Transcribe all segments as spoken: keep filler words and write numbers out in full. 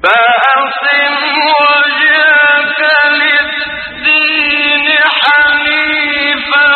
فأقم وجهك للدين حنيفا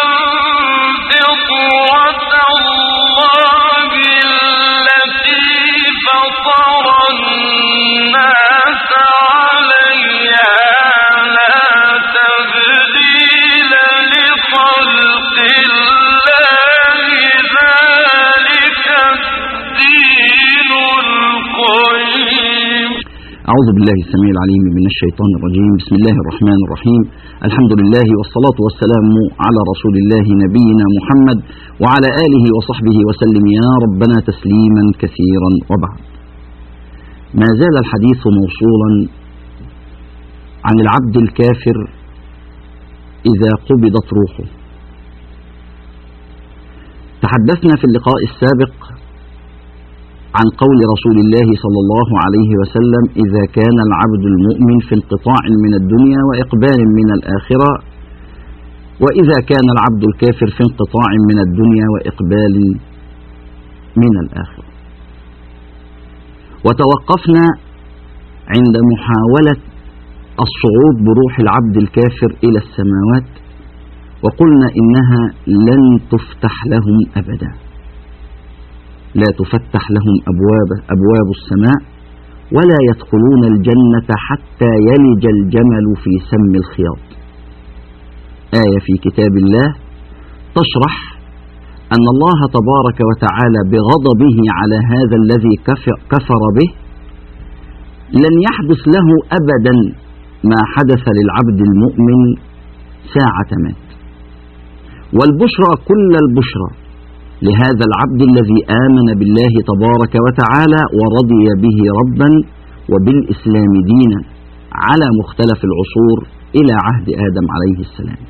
فطرة الله التي فطر الناس عليها لا تبديل لخلق الله ذلك الدين القيم. أعوذ بالله السميع العليم من الشيطان الرجيم. بسم الله الرحمن الرحيم. الحمد لله والصلاة والسلام على رسول الله نبينا محمد وعلى آله وصحبه وسلم يا ربنا تسليما كثيرا. وبعد، ما زال الحديث موصولا عن العبد الكافر إذا قبضت روحه. تحدثنا في اللقاء السابق عن قول رسول الله صلى الله عليه وسلم: إذا كان العبد المؤمن في انقطاع من الدنيا وإقبال من الآخرة، وإذا كان العبد الكافر في انقطاع من الدنيا وإقبال من الآخرة. وتوقفنا عند محاولة الصعود بروح العبد الكافر إلى السماوات، وقلنا إنها لن تفتح لهم أبدا، لا تفتح لهم أبواب, أبواب السماء، ولا يدخلون الجنة حتى يلج الجمل في سم الخياط. آية في كتاب الله تشرح أن الله تبارك وتعالى بغضبه على هذا الذي كفر به لن يحدث له أبدا ما حدث للعبد المؤمن ساعة مات. والبشرى كل البشرى لهذا العبد الذي آمن بالله تبارك وتعالى ورضي به ربا وبالإسلام دينا على مختلف العصور إلى عهد آدم عليه السلام.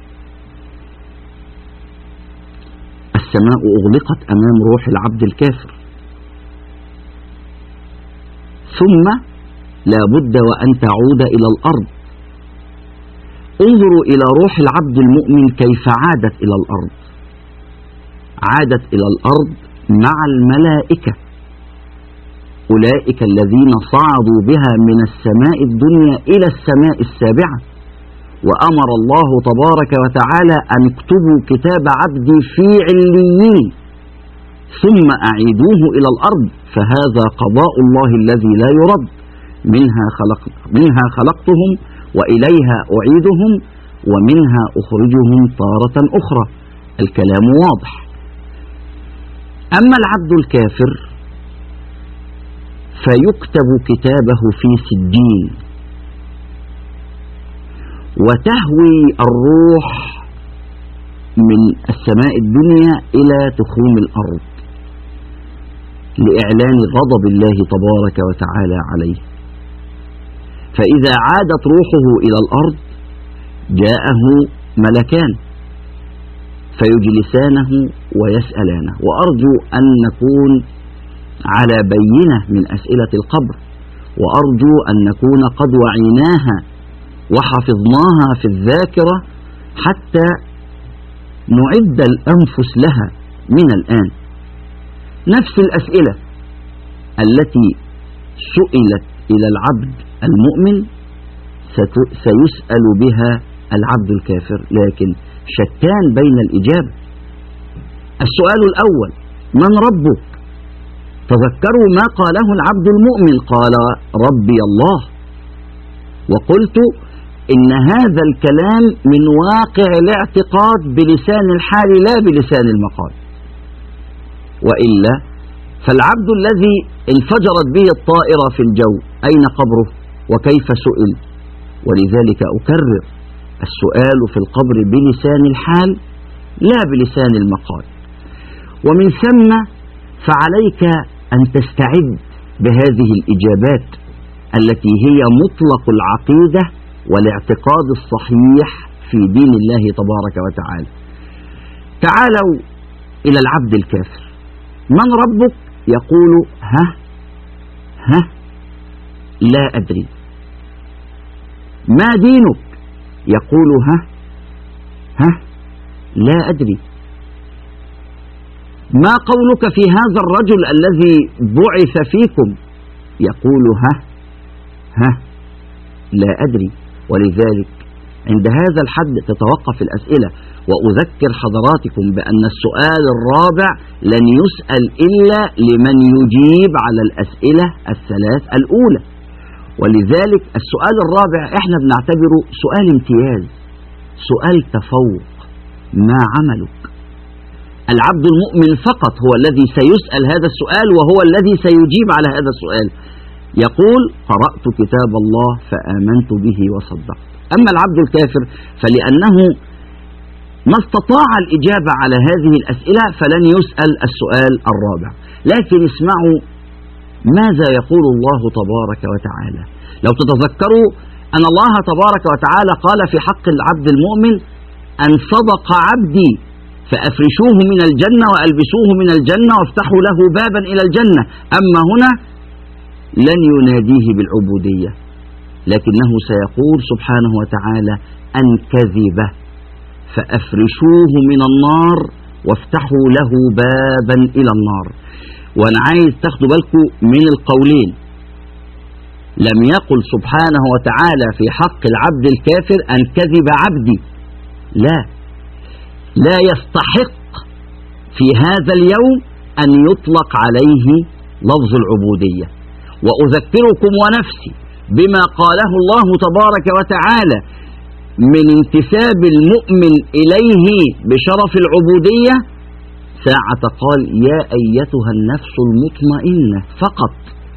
السماء أغلقت أمام روح العبد الكافر، ثم لا بد وأن تعود إلى الأرض. انظروا إلى روح العبد المؤمن كيف عادت إلى الأرض. عادت إلى الأرض مع الملائكة، أولئك الذين صعدوا بها من السماء الدنيا إلى السماء السابعة. وأمر الله تبارك وتعالى أن اكتبوا كتاب عبدي في عليين ثم أعيدوه إلى الأرض، فهذا قضاء الله الذي لا يرد. منها, خلق منها خلقتهم وإليها أعيدهم ومنها أخرجهم تارة أخرى. الكلام واضح. أما العبد الكافر فيكتب كتابه في سجين، وتهوي الروح من السماء الدنيا إلى تخوم الأرض لإعلان غضب الله تبارك وتعالى عليه. فإذا عادت روحه إلى الأرض جاءه ملكان فيجلسانه ويسألانه. وأرجو أن نكون على بينة من أسئلة القبر، وأرجو أن نكون قد وعيناها وحفظناها في الذاكرة حتى نعد الأنفس لها من الآن. نفس الأسئلة التي سئلت إلى العبد المؤمن سيسأل بها العبد الكافر، لكن شتان بين الإجابة. السؤال الأول: من ربك؟ تذكروا ما قاله العبد المؤمن، قال: ربي الله. وقلت إن هذا الكلام من واقع الاعتقاد بلسان الحال لا بلسان المقال، وإلا فالعبد الذي انفجرت به الطائرة في الجو أين قبره وكيف سئل؟ ولذلك أكرر: السؤال في القبر بلسان الحال لا بلسان المقال. ومن ثم فعليك أن تستعد بهذه الإجابات التي هي مطلق العقيدة والاعتقاد الصحيح في دين الله تبارك وتعالى. تعالوا إلى العبد الكافر: من ربك؟ يقول: ها ها لا أدري. ما دينك؟ يقول: ها ها لا أدري. ما قولك في هذا الرجل الذي بعث فيكم؟ يقول: ها ها لا أدري. ولذلك عند هذا الحد تتوقف الأسئلة. وأذكر حضراتكم بأن السؤال الرابع لن يسأل إلا لمن يجيب على الأسئلة الثلاث الأولى. ولذلك السؤال الرابع احنا بنعتبره سؤال امتياز، سؤال تفوق. ما عملك؟ العبد المؤمن فقط هو الذي سيسأل هذا السؤال، وهو الذي سيجيب على هذا السؤال. يقول قرأت كتاب الله فآمنت به وصدقت. أما العبد الكافر فلأنه ما استطاع الإجابة على هذه الأسئلة فلن يسأل السؤال الرابع. لكن اسمعوا ماذا يقول الله تبارك وتعالى. لو تتذكروا أن الله تبارك وتعالى قال في حق العبد المؤمن أن صدق عبدي فأفرشوه من الجنة وألبسوه من الجنة وافتحوا له بابا إلى الجنة. أما هنا لن يناديه بالعبودية، لكنه سيقول سبحانه وتعالى أن كذب فأفرشوه من النار وافتحوا له بابا إلى النار. وأنا عايز تاخدوا بالكم من القولين. لم يقل سبحانه وتعالى في حق العبد الكافر أن كذب عبدي، لا، لا يستحق في هذا اليوم أن يطلق عليه لفظ العبودية. وأذكركم ونفسي بما قاله الله تبارك وتعالى من انتساب المؤمن إليه بشرف العبودية ساعة قال يا أيتها النفس المطمئنة فقط،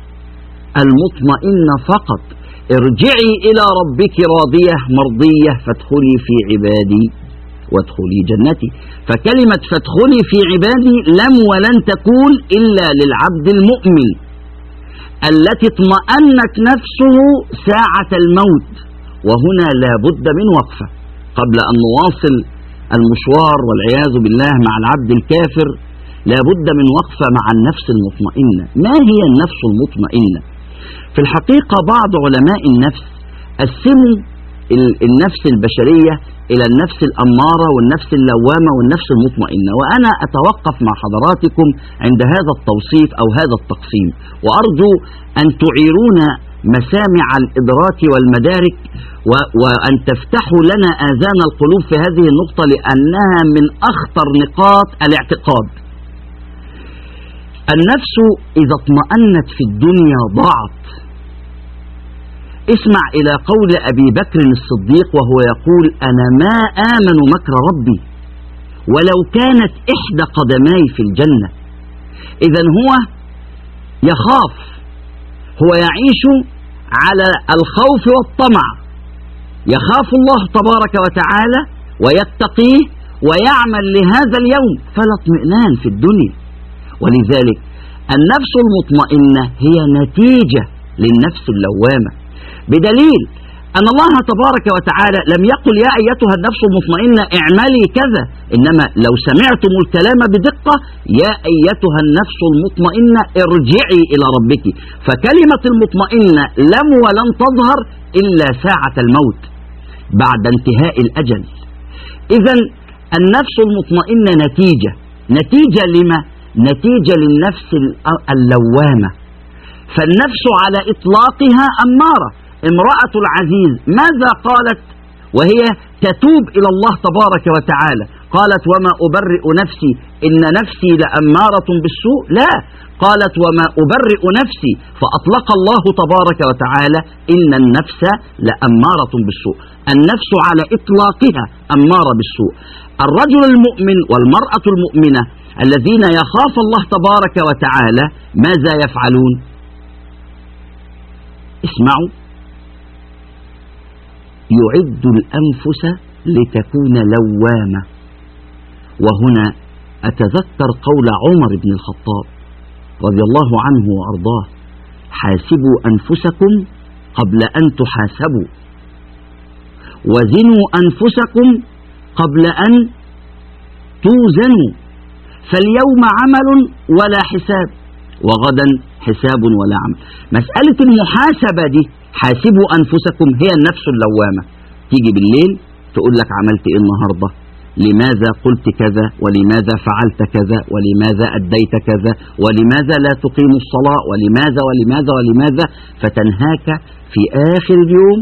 المطمئنة فقط، ارجعي إلى ربك راضية مرضية فادخلي في عبادي وادخلي جنتي. فكلمة فادخلي في عبادي لم ولن تكون إلا للعبد المؤمن التي اطمأنت نفسه ساعة الموت. وهنا لا بد من وقفة قبل أن نواصل المشوار والعياذ بالله مع العبد الكافر. لا بد من وقفة مع النفس المطمئنة. ما هي النفس المطمئنة؟ في الحقيقة بعض علماء النفس قسموا النفس البشرية إلى النفس الأمارة والنفس اللوامة والنفس المطمئنة، وأنا أتوقف مع حضراتكم عند هذا التوصيف أو هذا التقسيم، وأرجو أن تعيرونا مسامع الإدراك والمدارك وأن تفتحوا لنا آذان القلوب في هذه النقطة، لأنها من أخطر نقاط الاعتقاد. النفس إذا اطمأنت في الدنيا ضاعت. اسمع إلى قول أبي بكر الصديق وهو يقول أنا ما آمن مكر ربي ولو كانت إحدى قدماي في الجنة. إذن هو يخاف، هو يعيش على الخوف والطمع، يخاف الله تبارك وتعالى ويتقيه ويعمل لهذا اليوم، فلا اطمئنان في الدنيا. ولذلك النفس المطمئنة هي نتيجة للنفس اللوامة، بدليل أن الله تبارك وتعالى لم يقل يا أيتها النفس المطمئنة اعملي كذا، إنما لو سمعتم الكلام بدقة يا أيتها النفس المطمئنة ارجعي إلى ربك. فكلمة المطمئنة لم ولن تظهر إلا ساعة الموت بعد انتهاء الأجل. إذن النفس المطمئنة نتيجة نتيجة لما؟ نتيجة للنفس اللوامة. فالنفس على إطلاقها أمارة. امرأة العزيز ماذا قالت وهي تتوب إلى الله تبارك وتعالى؟ قالت وما أبرئ نفسي إن نفسي لأمارة بالسوء. لا، قالت وما أبرئ نفسي، فأطلق الله تبارك وتعالى إن النفس لأمارة بالسوء. النفس على إطلاقها أمارة بالسوء. الرجل المؤمن والمرأة المؤمنة الذين يخاف الله تبارك وتعالى ماذا يفعلون؟ اسمعوا، يعد الأنفس لتكون لوامة. وهنا أتذكر قول عمر بن الخطاب رضي الله عنه وأرضاه حاسبوا أنفسكم قبل أن تحاسبوا، وزنوا أنفسكم قبل أن توزنوا، فاليوم عمل ولا حساب وغدا حساب ولا عمل. مسألة المحاسبة دي حاسبوا أنفسكم هي النفس اللوامة. تيجي بالليل تقول لك عملت إيه النهاردة؟ لماذا قلت كذا، ولماذا فعلت كذا، ولماذا أديت كذا، ولماذا لا تقيم الصلاة، ولماذا ولماذا ولماذا، فتنهاك في آخر اليوم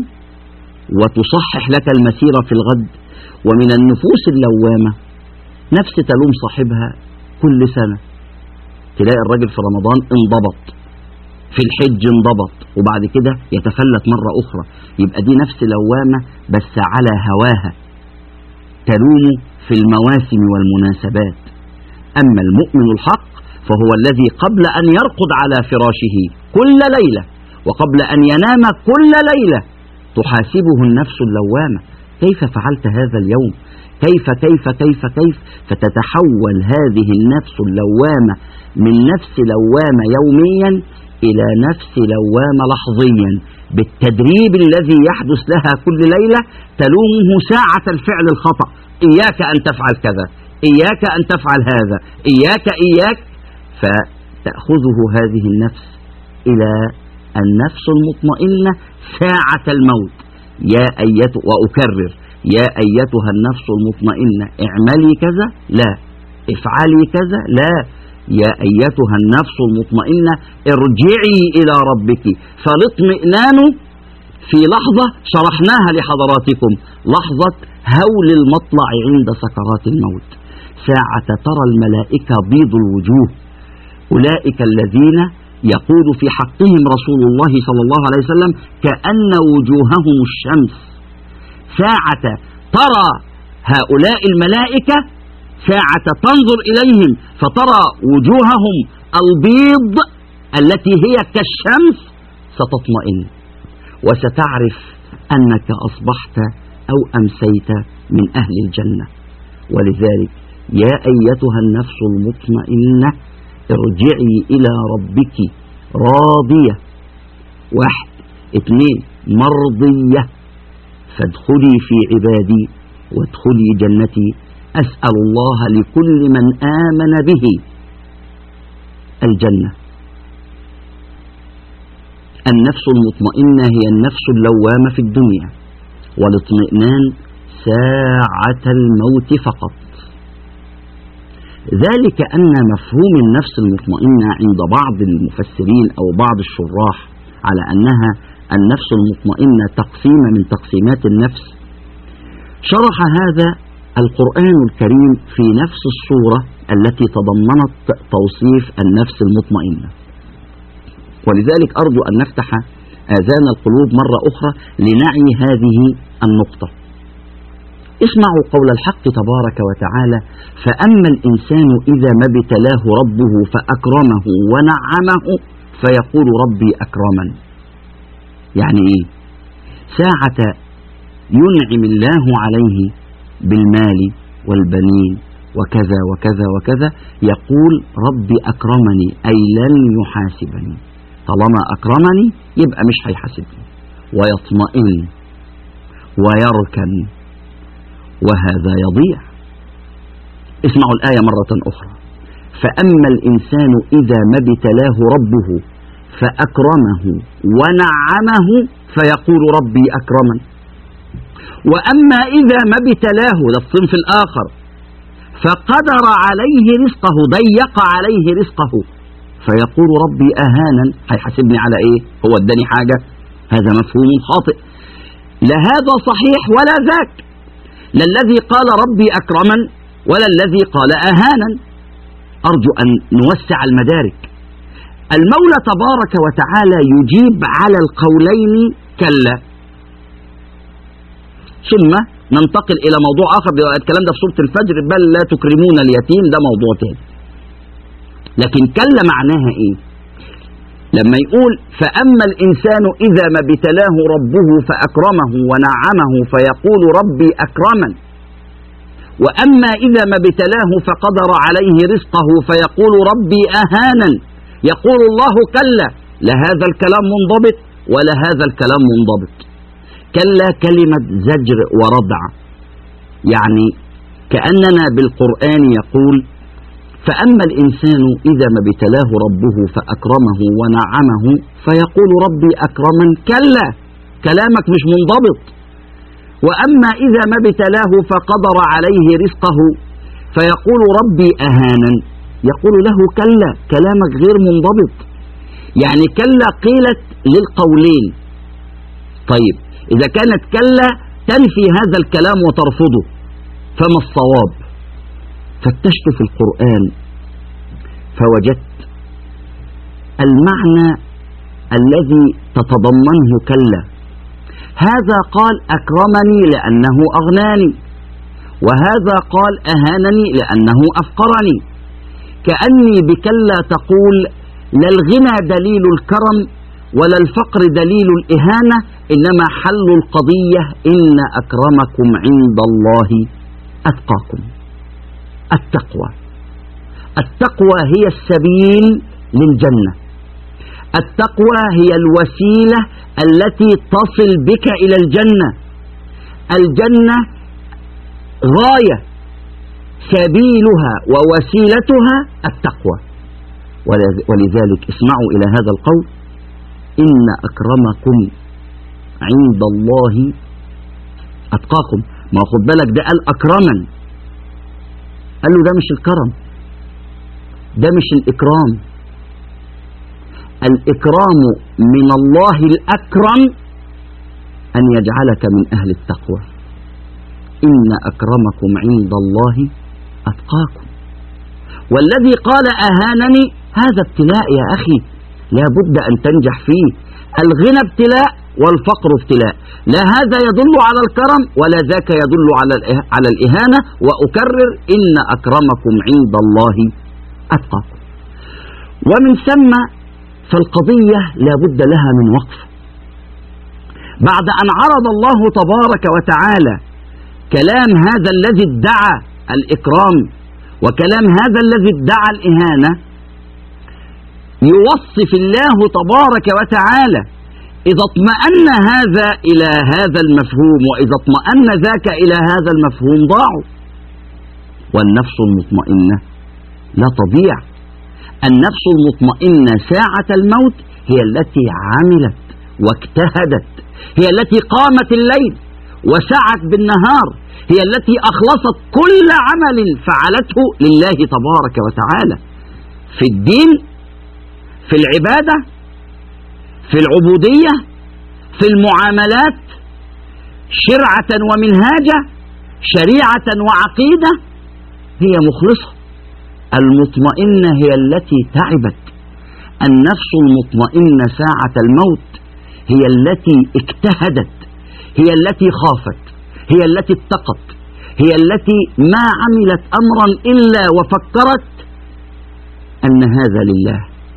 وتصحح لك المسيرة في الغد. ومن النفوس اللوامة نفس تلوم صاحبها كل سنة، تلاقي الراجل في رمضان انضبط، في الحج انضبط، وبعد كده يتفلت مرة أخرى. يبقى دي نفس لوامة بس على هواها، تلوم في المواسم والمناسبات. أما المؤمن الحق فهو الذي قبل أن يرقد على فراشه كل ليلة وقبل أن ينام كل ليلة تحاسبه النفس اللوامة: كيف فعلت هذا اليوم؟ كيف كيف كيف كيف فتتحول هذه النفس اللوامة من نفس لوامة يوميا إلى نفس لوامة لحظيا، بالتدريب الذي يحدث لها كل ليلة تلومه ساعة الفعل الخطأ: إياك أن تفعل كذا، إياك أن تفعل هذا، إياك إياك. فتأخذه هذه النفس إلى النفس المطمئنة ساعة الموت: يا أيتها، وأكرر، يا أيتها النفس المطمئنة اعملي كذا، لا، افعلي كذا، لا، يا أيتها النفس المطمئنة ارجعي إلى ربك. فالاطمئنان في لحظة شرحناها لحضراتكم، لحظة هول المطلع عند سكرات الموت، ساعة ترى الملائكة بيض الوجوه، أولئك الذين يقول في حقهم رسول الله صلى الله عليه وسلم: كأن وجوههم الشمس. ساعة ترى هؤلاء الملائكة، ساعة تنظر إليهم فترى وجوههم البيض التي هي كالشمس، ستطمئن وستعرف أنك أصبحت أو أمسيت من أهل الجنة. ولذلك يا أيتها النفس المطمئنة ارجعي إلى ربك راضية، واحد، اثنين، مرضية، فادخلي في عبادي وادخلي جنتي. أسأل الله لكل من آمن به الجنة. النفس المطمئنة هي النفس اللوامة في الدنيا، والاطمئنان ساعة الموت فقط. ذلك أن مفهوم النفس المطمئنة عند بعض المفسرين أو بعض الشراح على أنها النفس المطمئنة تقسيمة من تقسيمات النفس، شرح هذا القرآن الكريم في نفس الصورة التي تضمنت توصيف النفس المطمئنة. ولذلك أرجو أن نفتح آذان القلوب مرة أخرى لنعي هذه النقطة. اسمعوا قول الحق تبارك وتعالى: فأما الإنسان إذا ما ابتلاه ربه فأكرمه ونعمه فيقول ربي أكرمن. يعني إيه؟ ساعة ينعم الله عليه بالمال والبنين وكذا وكذا وكذا يقول ربي أكرمني، أي لن يحاسبني، طالما أكرمني يبقى مش هيحاسبني، ويطمئن ويركن، وهذا يضيع. اسمعوا الآية مرة أخرى: فأما الإنسان إذا ما ابتلاه ربه فأكرمه ونعمه فيقول ربي أكرمن. وأما إذا ما ابتلاه، ده الصنف الآخر، فقدر عليه رزقه، ضيق عليه رزقه، فيقول ربي أهانا، هيحاسبني على إيه؟ هو اداني حاجة؟ هذا مفهوم خاطئ، لا هذا صحيح ولا ذاك، لا الذي قال ربي أكرمن ولا الذي قال أهانا. أرجو أن نوسع المدارك. المولى تبارك وتعالى يجيب على القولين كلا، ثم ننتقل إلى موضوع آخر، الكلام ده في سورة الفجر: بل لا تكرمون اليتيم، ده موضوع تاني. لكن كلا معناها إيه؟ لما يقول فأما الإنسان إذا ما ابتلاه ربه فأكرمه ونعمه فيقول ربي أكرمن، وأما إذا ما ابتلاه فقدر عليه رزقه فيقول ربي أهانا، يقول الله كلا، لا هذا الكلام منضبط ولا هذا الكلام منضبط. كلا كلمة زجر وردع، يعني كأننا بالقرآن يقول فأما الإنسان إذا ما ابتلاه ربه فأكرمه ونعمه فيقول ربي أكرمن. كلا، كلامك مش منضبط. وأما إذا ما ابتلاه فقدر عليه رزقه فيقول ربي أهانن، يقول له كلا، كلامك غير منضبط. يعني كلا قيلت للقولين. طيب إذا كانت كلا تنفي هذا الكلام وترفضه، فما الصواب؟ فتشت في القرآن فوجدت المعنى الذي تتضمنه كلا. هذا قال أكرمني لأنه أغناني، وهذا قال أهانني لأنه أفقرني. كأني بكلا تقول لا الغنى دليل الكرم ولا الفقر دليل الإهانة، إنما حل القضية إن أكرمكم عند الله أتقاكم. التقوى التقوى هي السبيل للجنة، التقوى هي الوسيلة التي تصل بك إلى الجنة. الجنة غاية سبيلها ووسيلتها التقوى. ولذلك اسمعوا إلى هذا القول: إن أكرمكم عند الله أتقاكم. ما خد بالك ده قال أكرما، قال له ده مش الكرم، ده مش الإكرام. الإكرام من الله الأكرم أن يجعلك من أهل التقوى. إن أكرمكم عند الله أتقاكم. والذي قال أهانني هذا ابتلاء يا أخي، لا بد أن تنجح فيه. الغنى ابتلاء والفقر ابتلاء، لا هذا يدل على الكرم ولا ذاك يدل على الإهانة. وأكرر: إن أكرمكم عند الله أتقاكم. ومن ثم فالقضية لا بد لها من وقف. بعد أن عرض الله تبارك وتعالى كلام هذا الذي ادعى الإكرام وكلام هذا الذي ادعى الإهانة، يوصف الله تبارك وتعالى إذا اطمأن هذا إلى هذا المفهوم وإذا اطمأن ذاك إلى هذا المفهوم ضاعوا. والنفس المطمئنة لا تضيع. النفس المطمئنة ساعة الموت هي التي عملت واجتهدت، هي التي قامت الليل وسعت بالنهار، هي التي أخلصت كل عمل فعلته لله تبارك وتعالى في الدين، في العبادة، في العبودية، في المعاملات، شرعة ومنهاجة، شريعة وعقيدة. هي مخلصة. المطمئنة هي التي تعبت. النفس المطمئنة ساعة الموت هي التي اجتهدت، هي التي خافت، هي التي اتقت، هي التي ما عملت أمرا إلا وفكرت أن هذا لله،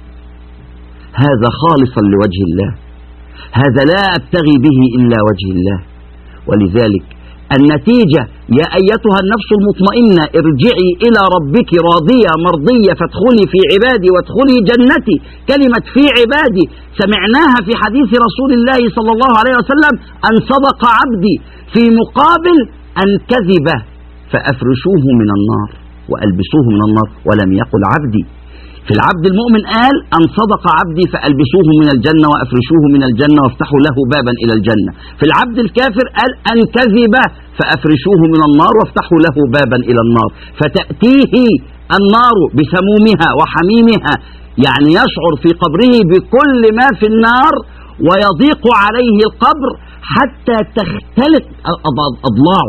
هذا خالصا لوجه الله، هذا لا أبتغي به إلا وجه الله. ولذلك النتيجة: يا أيتها النفس المطمئنة ارجعي إلى ربك راضية مرضية فادخلي في عبادي وادخلي جنتي. كلمة في عبادي سمعناها في حديث رسول الله صلى الله عليه وسلم: أن صدق عبدي، في مقابل أن كذب فأفرشوه من النار وألبسوه من النار. ولم يقل عبدي. في العبد المؤمن قال: أن صدق عبدي فألبسوه من الجنة وأفرشوه من الجنة وافتحوا له بابا إلى الجنة. في العبد الكافر قال: أن كذب فأفرشوه من النار وافتحوا له بابا إلى النار. فتأتيه النار بسمومها وحميمها، يعني يشعر في قبره بكل ما في النار ويضيق عليه القبر حتى تختلط أضلاعه.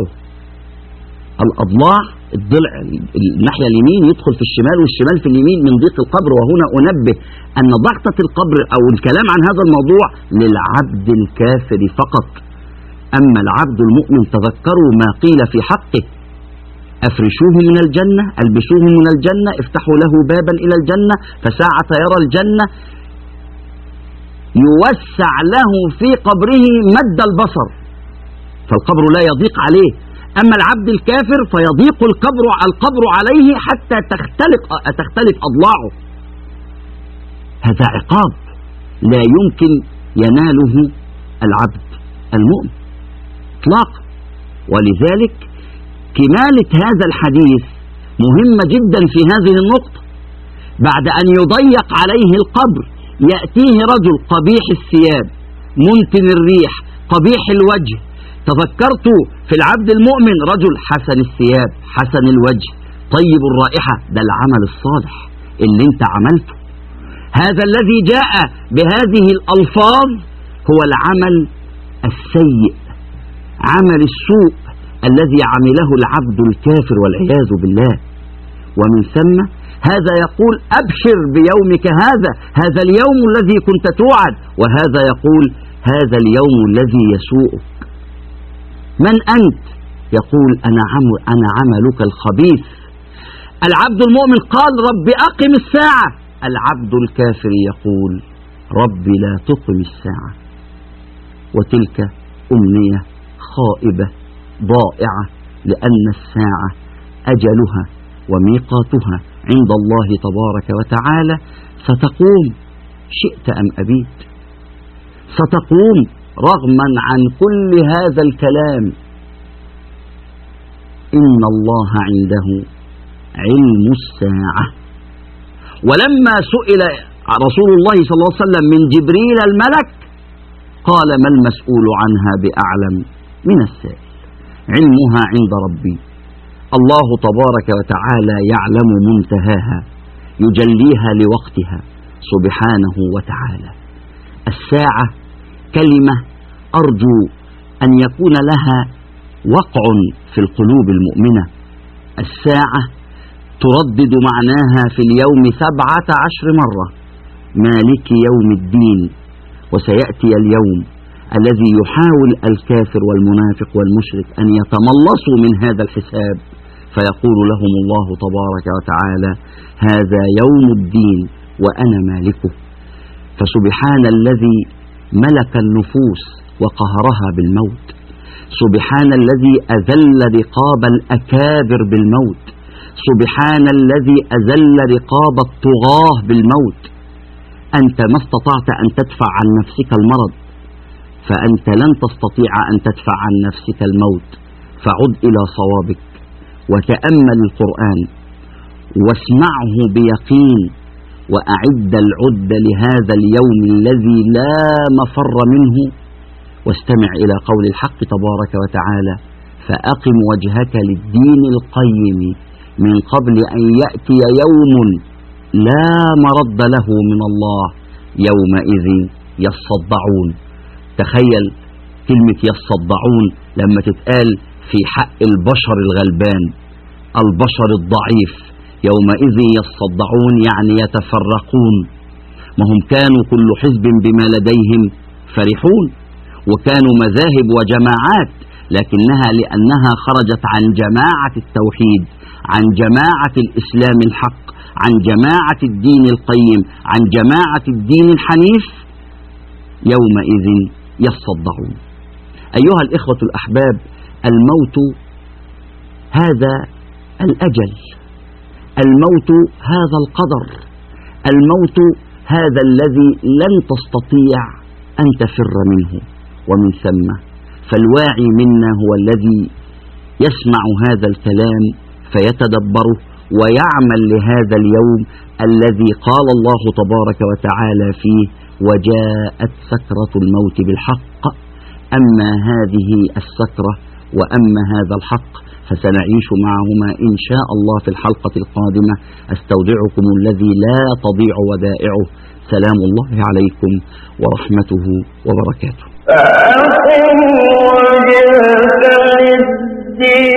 الأضلاع الضلع الناحية اليمين يدخل في الشمال والشمال في اليمين من ضيق القبر. وهنا أنبه أن ضغطة القبر أو الكلام عن هذا الموضوع للعبد الكافر فقط. أما العبد المؤمن تذكروا ما قيل في حقه: أفرشوه من الجنة، ألبسوه من الجنة، افتحوا له بابا إلى الجنة، فساعة يرى الجنة يوسع له في قبره مد البصر، فالقبر لا يضيق عليه. أما العبد الكافر فيضيق القبر القبر عليه حتى تختلق تختلف أضلاعه. هذا عقاب لا يمكن يناله العبد المؤمن إطلاقا. ولذلك كمالة هذا الحديث مهمة جدا في هذه النقطة. بعد أن يضيق عليه القبر يأتيه رجل قبيح الثياب منتن الريح قبيح الوجه تفكرت في العبد المؤمن رجل حسن الثياب حسن الوجه طيب الرائحة، ده العمل الصالح اللي انت عملته. هذا الذي جاء بهذه الألفاظ هو العمل السيء، عمل السوء الذي عمله العبد الكافر والعياذ بالله. ومن ثم هذا يقول أبشر بيومك هذا، هذا اليوم الذي كنت توعد، وهذا يقول هذا اليوم الذي يسوءك. من أنت؟ يقول أنا عمل أنا عملك الخبيث. العبد المؤمن قال رب أقم الساعة، العبد الكافر يقول رب لا تقم الساعة. وتلك أمنية خائبة ضائعة، لأن الساعة أجلها وميقاتها عند الله تبارك وتعالى، ستقوم شئت أم أبيت، ستقوم رغما عن كل هذا الكلام. إن الله عنده علم الساعة. ولما سئل رسول الله صلى الله عليه وسلم من جبريل الملك قال ما المسؤول عنها بأعلم من السائل، علمها عند ربي، الله تبارك وتعالى يعلم منتهاها يجليها لوقتها سبحانه وتعالى. الساعة كلمة أرجو أن يكون لها وقع في القلوب المؤمنة. الساعة تردد معناها في اليوم سبعة عشر مرة، مالك يوم الدين. وسيأتي اليوم الذي يحاول الكافر والمنافق والمشرك أن يتملصوا من هذا الحساب، فيقول لهم الله تبارك وتعالى هذا يوم الدين وأنا مالكه. فسبحان الذي ملك النفوس وقهرها بالموت، سبحان الذي أذل رقاب الأكابر بالموت، سبحان الذي أذل رقاب الطغاة بالموت. أنت ما استطعت أن تدفع عن نفسك المرض، فأنت لن تستطيع أن تدفع عن نفسك الموت. فعد إلى صوابك وتأمل القرآن واسمعه بيقين، وأعد العد لهذا اليوم الذي لا مفر منه. واستمع إلى قول الحق تبارك وتعالى فأقم وجهك للدين القيم من قبل أن يأتي يوم لا مرد له من الله يومئذ يصدعون. تخيل كلمة يصدعون لما تتقال في حق البشر الغلبان، البشر الضعيف، يومئذ يصدعون يعني يتفرقون. ما هم كانوا كل حزب بما لديهم فرحون، وكانوا مذاهب وجماعات، لكنها لأنها خرجت عن جماعة التوحيد، عن جماعة الإسلام الحق، عن جماعة الدين القيم، عن جماعة الدين الحنيف، يومئذ يصدعون. أيها الإخوة الأحباب، الموت هذا الأجل، الموت هذا القدر، الموت هذا الذي لن تستطيع أن تفر منه. ومن ثم فالواعي منا هو الذي يسمع هذا الكلام فيتدبره ويعمل لهذا اليوم الذي قال الله تبارك وتعالى فيه وجاءت سكرة الموت بالحق. أما هذه السكرة وأما هذا الحق فسنعيش معهما إن شاء الله في الحلقة القادمة. أستودعكم الذي لا تضيع ودائعه. سلام الله عليكم ورحمته وبركاته. فأقم وجهك للدين